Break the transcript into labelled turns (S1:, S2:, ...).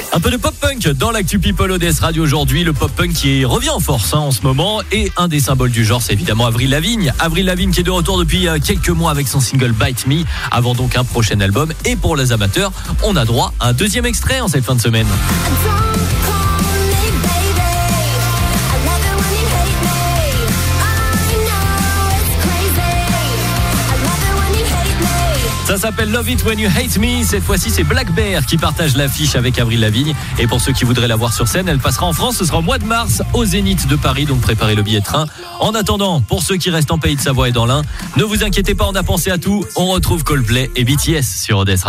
S1: Un peu de pop-punk dans l'actu People ODS Radio aujourd'hui. Le pop-punk qui revient en force en ce moment. Et un des symboles du genre, c'est évidemment Avril Lavigne. Avril Lavigne qui est de retour depuis quelques mois avec son single Bite Me. Avant donc un prochain album. Et pour les amateurs, on a droit à un deuxième extrait en cette fin de semaine. Ça s'appelle Love It When You Hate Me. Cette fois-ci, c'est Black Bear qui partage l'affiche avec Avril Lavigne. Et pour ceux qui voudraient la voir sur scène, elle passera en France. Ce sera au mois de mars au Zénith de Paris. Donc préparez le billet de train. En attendant, pour ceux qui restent en Pays de Savoie et dans l'Ain, ne vous inquiétez pas, on a pensé à tout. On retrouve Coldplay et BTS sur ODS.